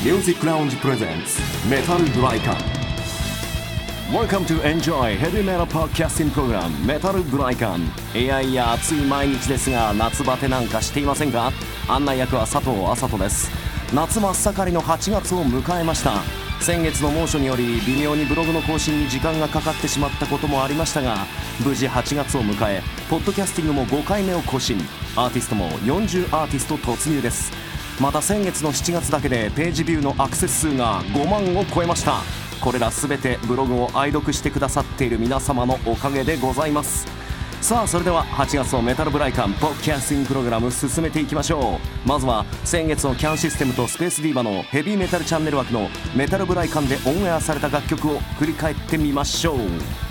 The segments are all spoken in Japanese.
Music Lounge presents Metal Blaikan. Welcome to enjoy heavy metal podcasting program Metal Blaikan。 いやいや暑い毎日ですが、夏バテなんかしていませんか？案内役は佐藤麻人です。夏真っ盛りの8月を迎えました。先月の猛暑により微妙にブログの更新に時間がかかってしまったこともありましたが、無事8月を迎え、ポッドキャスティングも5回目を更新、アーティストも40アーティスト突入です。また先月の7月だけでページビューのアクセス数が5万を超えました。これらすべてブログを愛読してくださっている皆様のおかげでございます。さあそれでは8月のメタルブライカンポッドキャスティングプログラム進めていきましょう。まずは先月のキャンシステムとスペースディーバのヘビーメタルチャンネル枠のメタルブライカンでオンエアされた楽曲を振り返ってみましょう。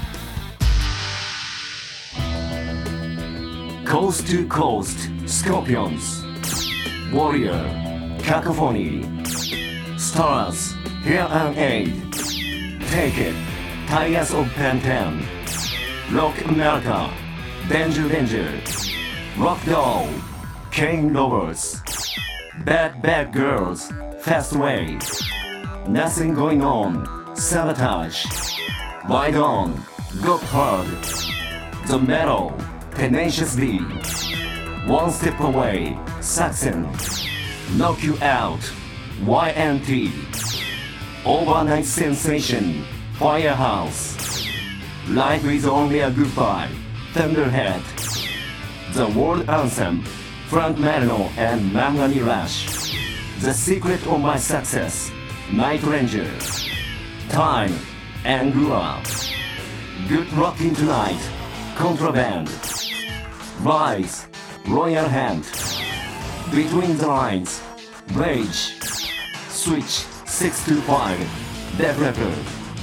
Coast to Coast Scorpions Warrior Cacophony Stars Here and Aid Take It Tigers of Pantene Rock America Danger Danger Rock Doll Kane Lovers Bad Bad Girls Fast Way Nothing Going On Sabotage Ride On Got Hard The Metal Tenacious D One Step Away Saxon Knock You Out YNT Overnight Sensation Firehouse Life is Only a Goodbye Thunderhead The World Anthem Frank Marino and Mangani Rush The Secret of My Success Night Ranger Time and Gua Good Rockin' Tonight Contraband Rise Royal Hand Between the Lines Rage Switch 625 Death Record。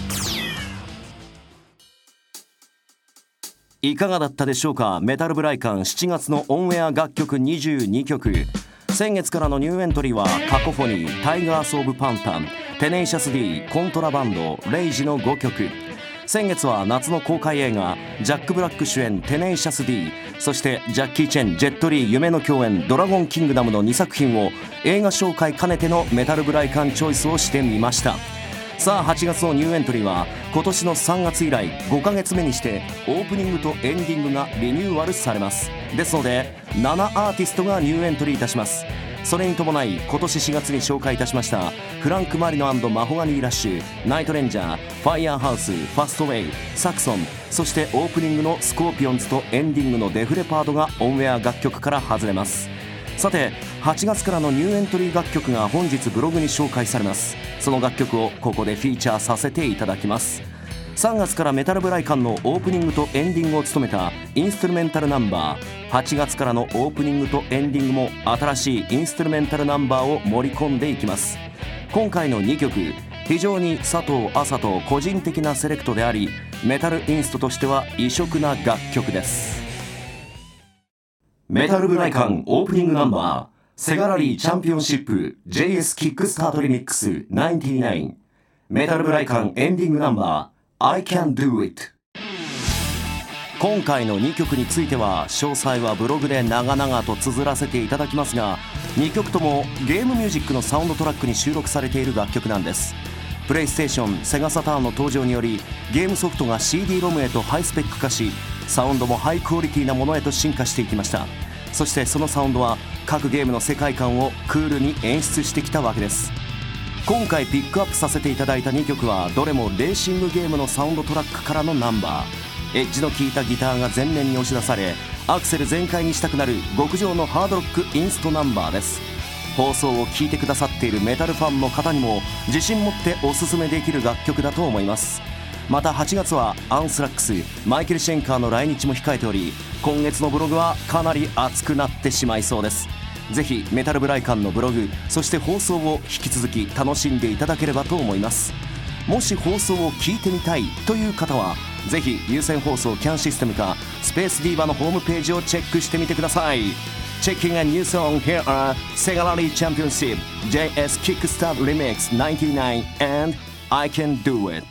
いかがだったでしょうか。メタルブライカン7月のオンエア楽曲22曲。先月からのニューエントリーはカコフォニー、タイガースオブパンタン、テネイシャス D、コントラバンド、レイジの5曲。先月は夏の公開映画ジャック・ブラック主演テネイシャス D、 そしてジャッキー・チェン、ジェット・リー夢の共演ドラゴンキングダムの2作品を映画紹介兼ねてのメタルブライカンチョイスをしてみました。さあ8月のニューエントリーは今年の3月以来5ヶ月目にしてオープニングとエンディングがリニューアルされます。ですので7アーティストがニューエントリーいたします。それに伴い今年4月に紹介いたしましたフランク・マリノ&マホガニー・ラッシュ、ナイト・レンジャー、ファイヤーハウス、ファストウェイ、サクソン、そしてオープニングのスコーピオンズとエンディングのデフレパードがオンエア楽曲から外れます。さて8月からのニューエントリー楽曲が本日ブログに紹介されます。その楽曲をここでフィーチャーさせていただきます。3月からメタルブライカンのオープニングとエンディングを務めたインストゥルメンタルナンバー、8月からのオープニングとエンディングも新しいインストゥルメンタルナンバーを盛り込んでいきます。今回の2曲非常に佐藤麻人個人的なセレクトであり、メタルインストとしては異色な楽曲です。メタルブライカンオープニングナンバー、セガラリーチャンピオンシップ JS キックスタートリミックス99。メタルブライカンエンディングナンバーI can do it。 今回の2曲については詳細はブログで長々と綴らせていただきますが、2曲ともゲームミュージックのサウンドトラックに収録されている楽曲なんです。プレイステーション、セガサターンの登場によりゲームソフトが CD ロムへとハイスペック化し、サウンドもハイクオリティなものへと進化していきました。そしてそのサウンドは各ゲームの世界観をクールに演出してきたわけです。今回ピックアップさせていただいた2曲はどれもレーシングゲームのサウンドトラックからのナンバー。エッジの効いたギターが前面に押し出され、アクセル全開にしたくなる極上のハードロックインストナンバーです。放送を聴いてくださっているメタルファンの方にも自信持っておすすめできる楽曲だと思います。また8月はアンスラックス、マイケル・シェンカーの来日も控えており、今月のブログはかなり熱くなってしまいそうです。ぜひメタルブライカンのブログ、そして放送を引き続き楽しんでいただければと思います。もし放送を聞いてみたいという方はぜひ有線放送キャンシステムかスペースディーバのホームページをチェックしてみてください。 Checking a new song, here are Sega Rally Championship JS Kickstart Remix 99 and I Can Do It。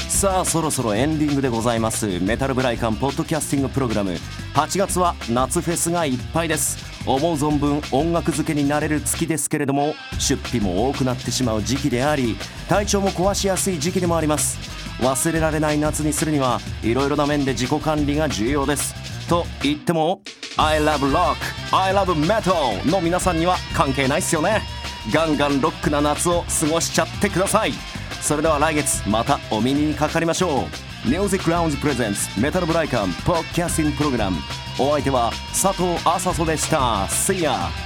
さあそろそろエンディングでございます。メタルブライカンポッドキャスティングプログラム、8月は夏フェスがいっぱいです。思う存分音楽漬けになれる月ですけれども、出費も多くなってしまう時期であり、体調も壊しやすい時期でもあります。忘れられない夏にするにはいろいろな面で自己管理が重要です。と言っても I love rock, I love metal の皆さんには関係ないっすよね。ガンガンロックな夏を過ごしちゃってください。それでは来月またお耳にかかりましょう。ミュージックラウンジプレゼンツメタルブライカンポッドキャスティングプログラム、お相手は佐藤麻人でした。See ya!